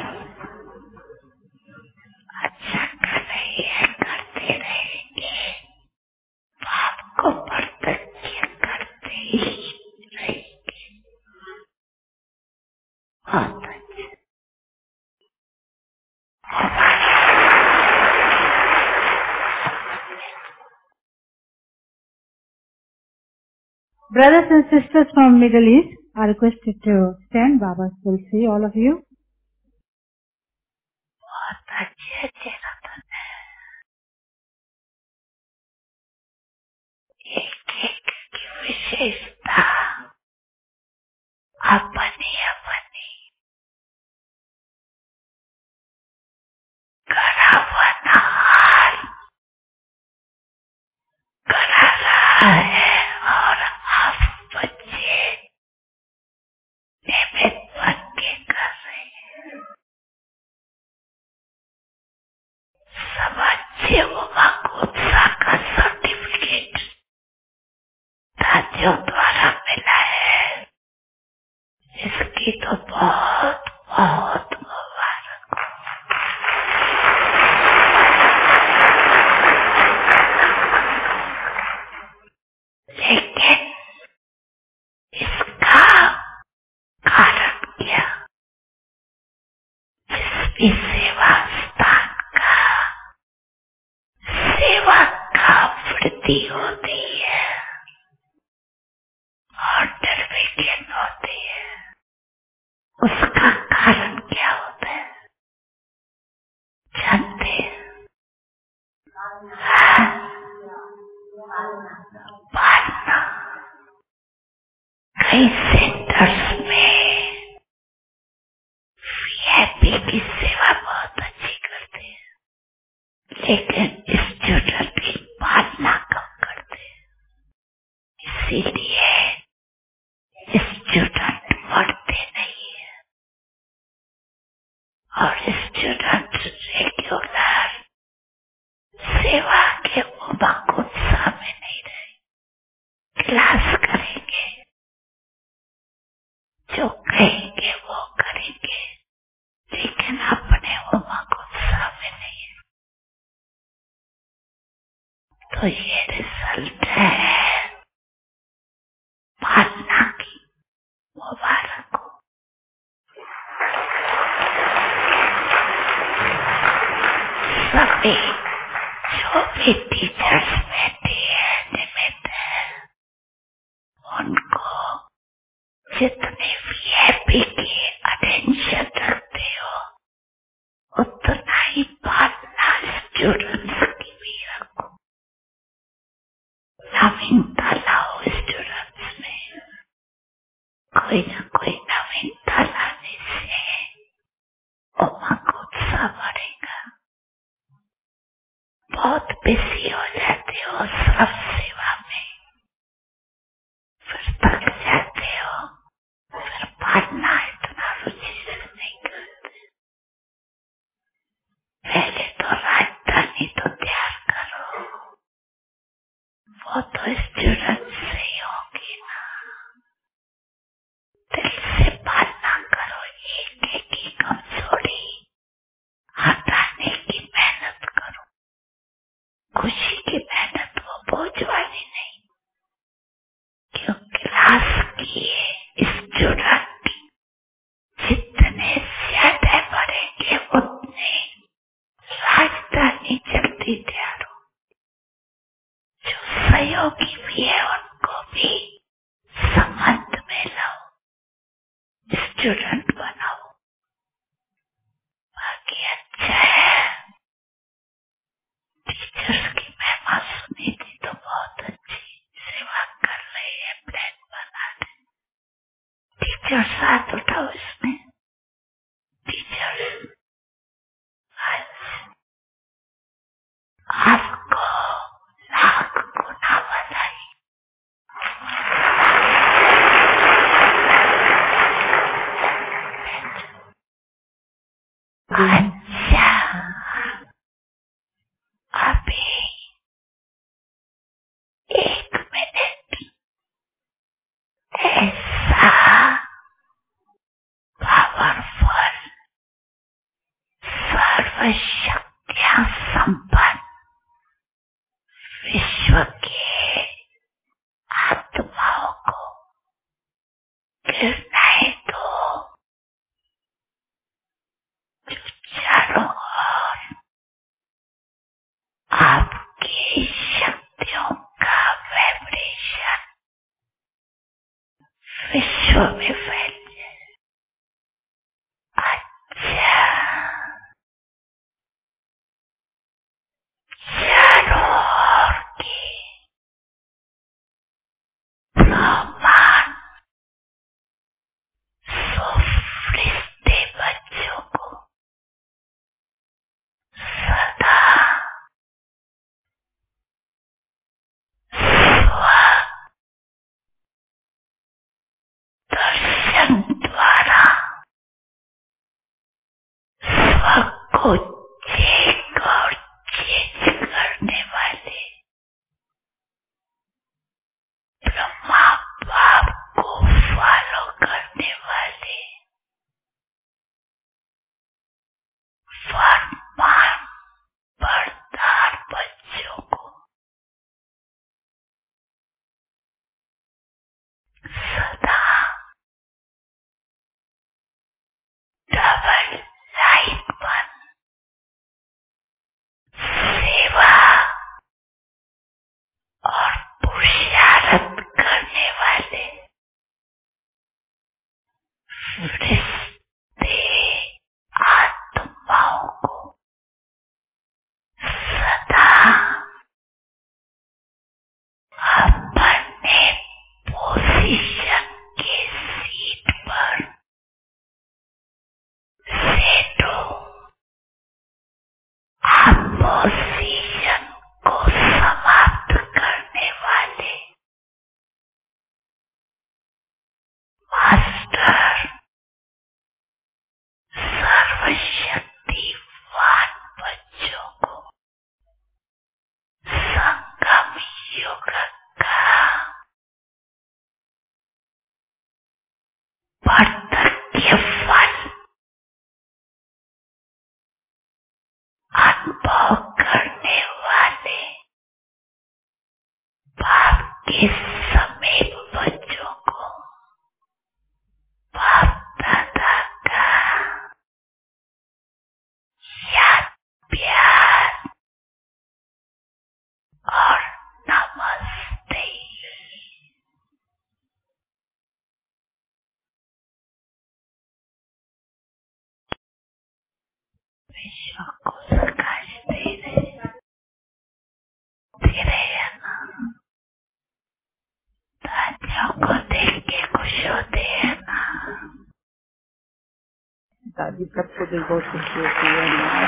अच्छा कर रही है, करते रहेंगे, बाप को प्रत्यक्ष करते ही रहेंगे। बहुत अच्छा। Brothers and sisters from Middle East are requested to stand. Baba will see all of you. बहुत अच्छे अच्छे रतन है, एक एक की विशेषता अपनी अपनी करा हुआ हाल करा रहा है, और आप बच्चे भक्ति होती है और निर्विघ्न होती है, उसका कारण क्या होता है जानते हैं? पालना। कई सेंटर्स में वीआईपी की सेवा बहुत अच्छी करते हैं, लेकिन स्टूडेंट की पालना कम करते हैं। इसीलिए स्टूडेंट पढ़ते नहीं है और स्टूडेंट रेगुलर सेवा के उमंग उत्साह में नहीं रहे। क्लास करेंगे, जो कहेंगे वो करेंगे, लेकिन अपने उमंग उत्साह में नहीं है। तो ये रिजल्ट है पालना की। मुबारक हो। सभी जो भी टीचर्स बैठे हैं निमित्त है, उनको जितने वीआईपी की अटेंशन रखते हो उतना ही पालना स्टूडेंट्स की भी रखो। नवीनता लाओ स्टूडेंट्स में, कोई ना कोई नवीनता लाने से उमंग उत्साह बढ़ेगा। बहुत बिजी हो जाते हो सब सेवा में, फिर थक जाते हो, फिर पढ़ना इतना रुचि से नहीं करते। पहले तो राजधानी तो तैयार करो, वो तो स्टूडेंट से ही होगी ना। दिल से पालना करो, एक एक की कमजोरी हटाने की मेहनत करो। खुशी की मेहनत वो बोझ वाली नहीं, क्यों क्लास की स्टूडेंट जितने ज्यादा बढ़ेंगे उतने राजधानी जल्दी तैयार हो। जो सहयोगी भी है उनको भी संबंध में लाओ, स्टूडेंट बनाओ। बाकी अच्छा है, टीचर्स की महिमा सुनी थी तो बहुत अच्छी सेवा कर रहे हैं, प्लान बना रहे। टीचर साथ उठाओ इसमें। टीचर्स आपको लाख गुना बधाई। अच्छा, अभी 1 मिनट ऐसा पावरफुल सर्वशक्तियां संपन्न विश्व के आत्माओं को गिरनाए दो, जो चारों ओर आपकी शक्तियों का वाइब्रेशन विश्व में फैल जाए। अच्छा, चारों ओर के ब्रह्मांड फरिश्ते बच्चों को सदा स्व दर्शन रखा, बर्तन के फल अनुभव करने वाले बाप के समीप बच्चों को बाप दादा का याद, प्यार और नमस्ते। विश्व को प्रकाश दे रहे हैं ना, दादियों को देख के खुश होते हैं ना। दादी सबको देख बहुत खुशी होती है।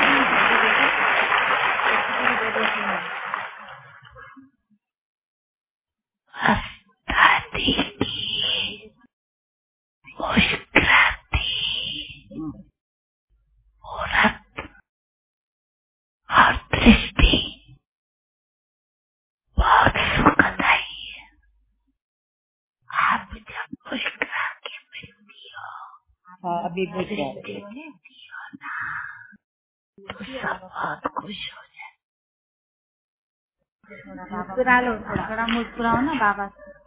बस दादी की मुस्कुराती मूरत और दृष्टि बहुत सुखदायी है। आप जब मुस्कुरा के मिलती हो, अभी भी देखती हो ना, तो सब बहुत खुश हो जाते। मुस्कुरा लो, थोड़ा मुस्कुराओ ना बाबा।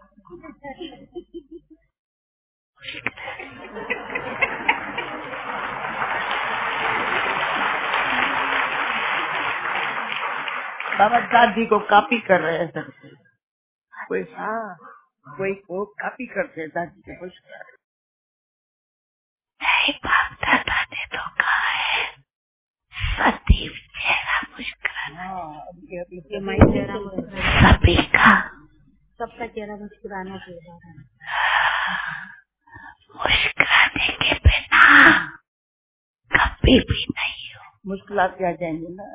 बाबा दादी को कॉपी कर रहे हैं सबसे। कोई कोई को कॉपी करते हैं दादी को मुस्कुरा। नहीं, बाप दादा ने तो कहा है सदैव चेहरा मुस्कुराना। सभी का, सबका चेहरा मुस्कुराना चाहिए। मुस्कुराने के बिना कभी भी नहीं हो। मुस्कुराते आ जाएंगे ना।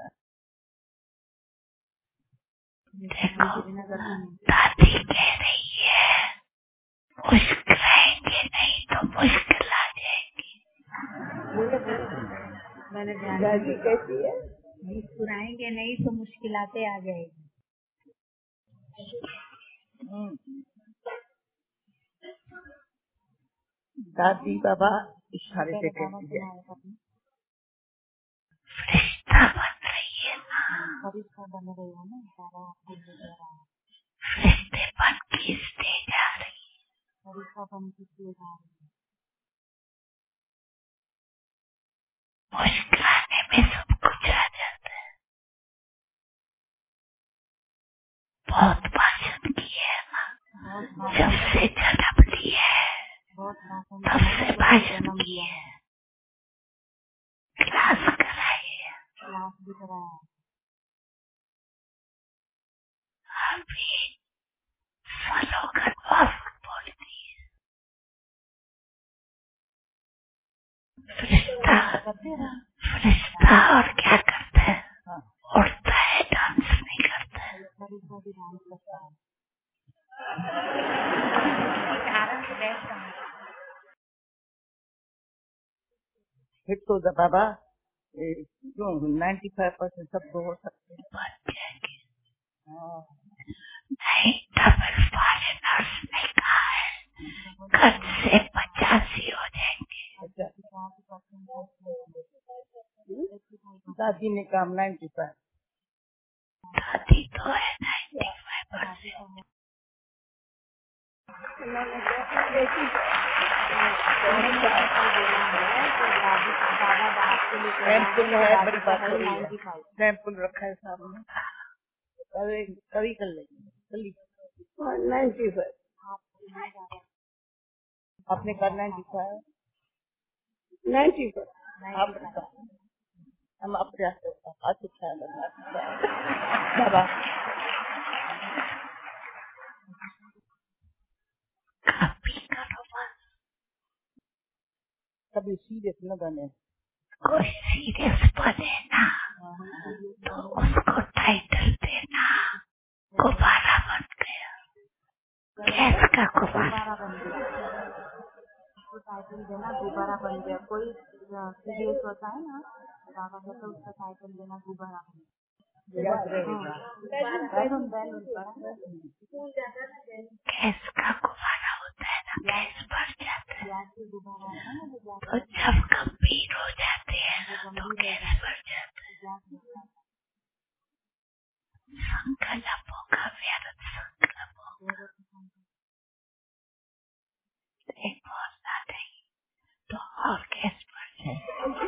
देखो, दादी कह रही है मुस्कुराएंगे नहीं तो मुश्किल आ जाएगी। मैंने ध्यान दादी कैसी है? मुस्कुराएंगे नहीं तो मुश्किलातें आ जाएगी। दादी बाबा इशारे से कहती है फरिश्ता बन रही है ना, फरिश्ता बन रही है ना, सारा फरिश्ते बन खींचते जा रही है। फरिश्ता बन खींचते जा रही है। मुस्कुराने में सब कुछ आ जाता है। बहुत भाषण किए है ना, जब से जन्म लिया है तब से भाषण किए है, क्लास कराई है। क्लास भी कराया। अभी स्लोगन बहुत बोलती है। फरिश्ता और क्या करता है? उड़ता है, डांस नहीं करता है। फरिश्ता भी डांस करता है। हिट तो बाबा 95% सब हो सकते हैं। बन जाएंगे। नहीं, डबल फॉरेनर्स ने कहा है कल से 85 हो जाएंगे। दादी ने काम 95। दादी तो है 95%। सैंपल है, बड़ी बात हो रही है। सैंपल रखा है सामने, कभी कर लेंगे। 95 आपने कर 95 हम अपने अच्छा बाबा कभी करो बस, कभी सीरियस न बने। कोई सीरियस बने ना तो उसको टाइटल देना गुब्बारा बन गया। गैस का गुब्बारा बन गया। उसको टाइटल देना गुब्बारा बन गया। कोई सीरियस होता है ना, बाबा कहते उसका टाइटल देना गुब्बारा बन गया। गैस का गुब्बारा होता है ना, गैस बढ़ जाता है, तो जब गंभीर हो जाते हैं ना तो गैस बढ़ जाता है। संकल्पों का व्यर्थ संकल्पों एक और ना नहीं तो और गैस बढ़ जाए।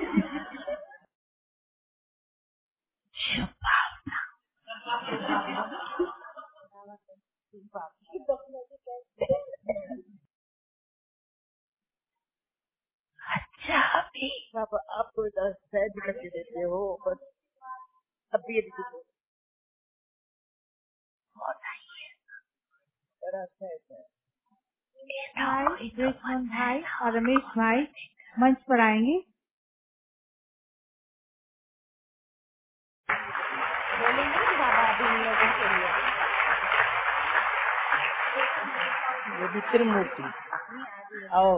शुभ भावना अच्छा अभी आप शायद करके देते हो, बस अभी होना ही है। भाई कृष्ण भाई और रमेश भाई मंच पर आएंगे। त्रिमूर्ति और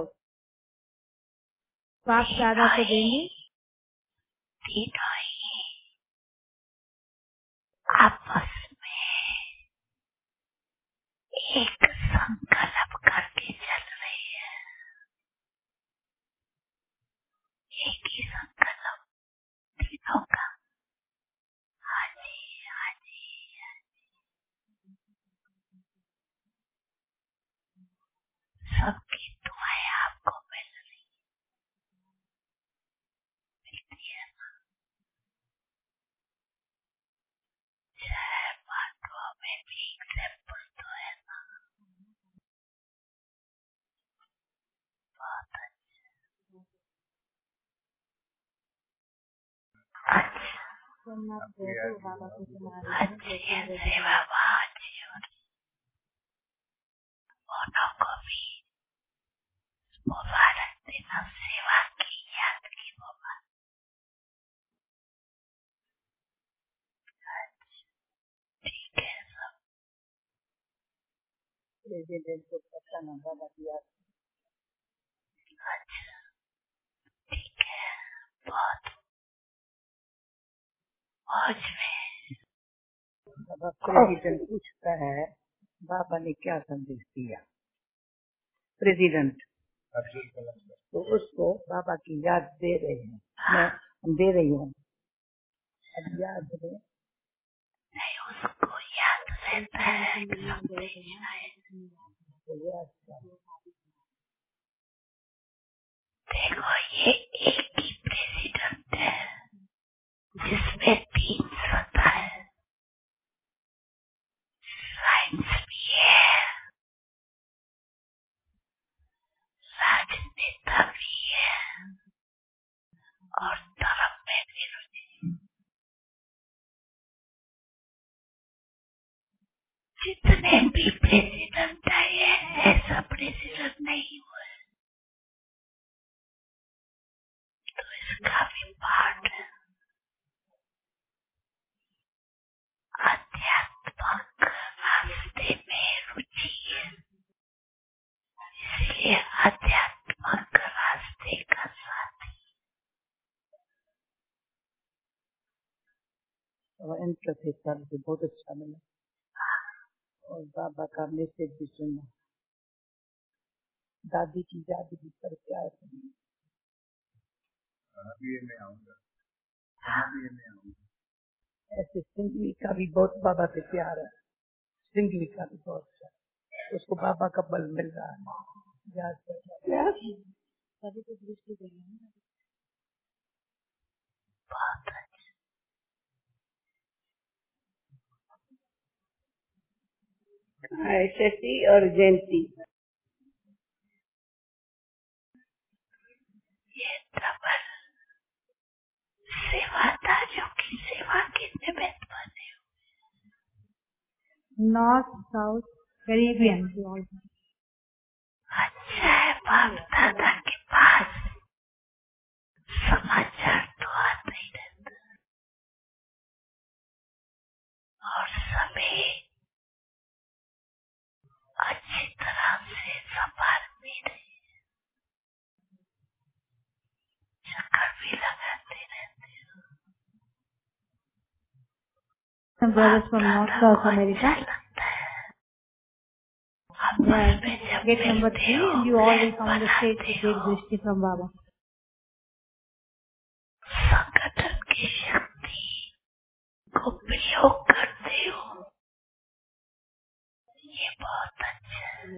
बाप दादा को देंगे। तीनों ही आपस में एक संकल्प करके चल रही है, एक ही संकल्प तीनों का। हाँ जी हाँ जी, सबकी दुआएं आपको मिलती है ना। चाहे बातों में भी एग्जाम्पल तो है ना। बहुत अच्छा अच्छी है सेवा बाजी और उन्हों को भी मुबारक देना, सेवा की याद की मुबारक। ठीक है सब प्रेसिडेंट को पता ना बाबा दिया। अच्छा ठीक है। बहुत मौज में बाबा प्रेसिडेंट पूछता है बाबा ने क्या संदेश दिया, प्रेसिडेंट तो उसको बाबा की याद दे रहे हैं। मैं दे रही हूँ, अब याद में नहीं, उसको याद रहता है कि संदेश आए। देखो ये एक ही प्रेसिडेंट है जिसमें 3 सत्ता है, साइंस भी है, राजनेता भी है और धर्म में भी रुचि। जितने भी प्रेसिडेंट आए हैं ऐसा प्रेसिडेंट नहीं हुआ है, तो इसका भी पार्ट है। अध्यात्मक रास्ते में रुचि है, इसलिए अध्यात्मक रास्ते का साथी। इंटरेस्ट हिस्सा मुझे बहुत अच्छा मिला और बाबा का मैसेज भी सुना। दादी की यादगी पर क्या ऐसे सिंगली का भी बहुत बाबा से प्यार है, सिंगली का भी बहुत अच्छा, उसको बाबा का बल मिल रहा है। याद बहुत अच्छा। शशि और जयंती ये डबल सेवादारियों की सेवा के निमित्त बने। North south Caribbean. अच्छा है बाप दादा के पास समाचार तो आते ही रहते और सभी अच्छी तरह से संभाल भी रहे, चक्कर भी लगाते रहते। some brothers from North South America. Yeah, gate number 3, and you all will come on the stage to take Drishti from Baba. संगठन की शक्ति को प्रयोग करते हो, ये बहुत अच्छा है।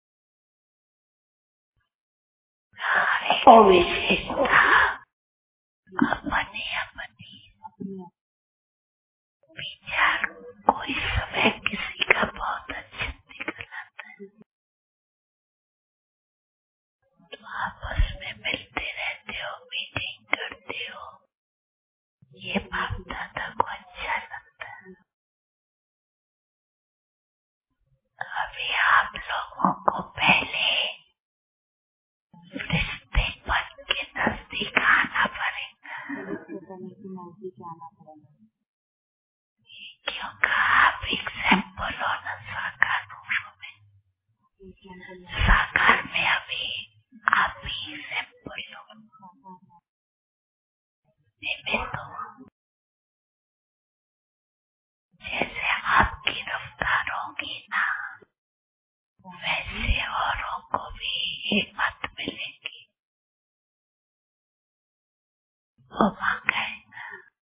विशेषता अपनी विचार कोई समय किसी का बहुत अच्छा निकलता है, तो आपस में मिलते रहते हो, मीटिंग करते हो, ये बाप दादा को अच्छा लगता है। अभी आप लोगों को पहले रिश्ते बन के नजदीक आना पड़ेगा, क्योंकि आप एग्जाम्पल हो ना साकार रूप में। साकार में अभी आप भी एग्जाम्पल हो, तो जैसे आपकी रफ्तार होगी ना, वैसे औरों को भी हिम्मत मिलेगी, वो मांगेगा।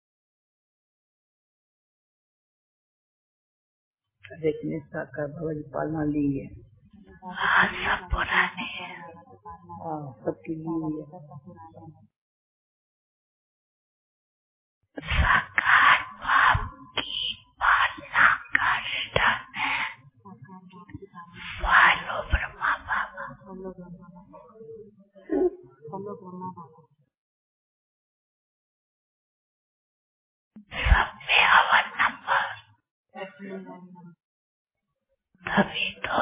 देखने साकार बाबा जी पालना ली है, सब पुराने सबकी ली है। साकार बाप की पालना का रिटर्न है। फॉलो ब्रह्मा बाबा, सब में हवन नंबर, तभी तो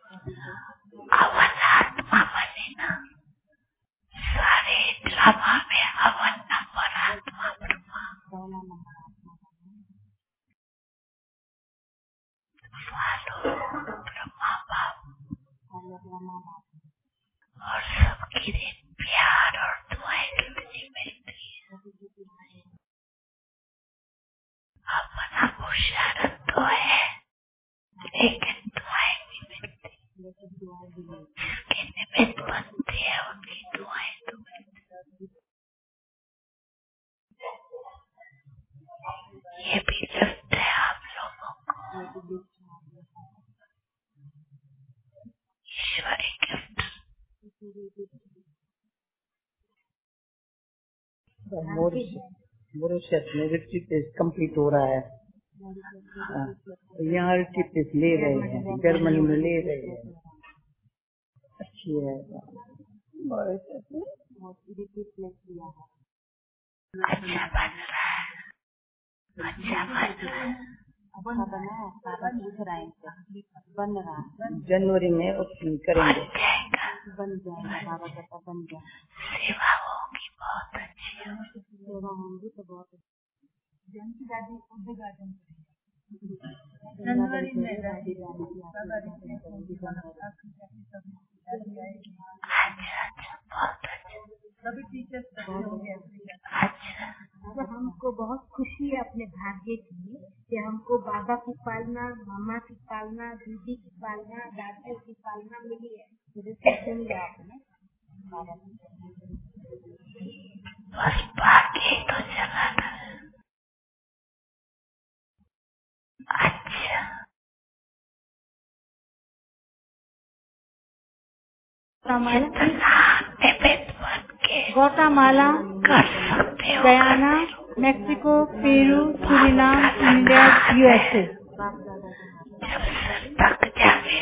हवन आत्मा बने ना। सारे ड्रामा में हवन नंबर आत्मा ब्रह्मा। फॉलो ब्रह्मा बाप और सबकी दिन प्यार और दुआएं कितनी मिलती है। अपना मुशारत तो है, लेकिन दुआएं भी मिलती, जिसके निमित्त बनते हैं उनकी दुआएं तो मिलती। ये भी लिफ्ट है आप लोगों को, ईश्वरी गिफ्ट। मॉरिशस में रिट्रीट कंप्लीट हो रहा है, यहाँ रिट्रीट ले रहे हैं, जर्मनी में ले रहे हैं। अच्छी है, अच्छा बन रहा है, अच्छा बन रहा है। जनवरी में ओपनिंग करेंगे, बन जाएगा, बन जाएगा। सेवा होगी बहुत अच्छी, सेवा होगी तो बहुत अच्छी। जनवरी में अच्छा बहुत अच्छा, सभी टीचर्स अच्छा। हमको बहुत खुशी है अपने भाग्य की कि हमको बाबा की पालना, मामा की पालना, दीदी की पालना, दादा की पालना मिली है। सुन लिया आपने, बस भाग्य तो चला था। अच्छा Guatemala, Guyana, Mexico, Peru, Suriname, India, USA। तक जावे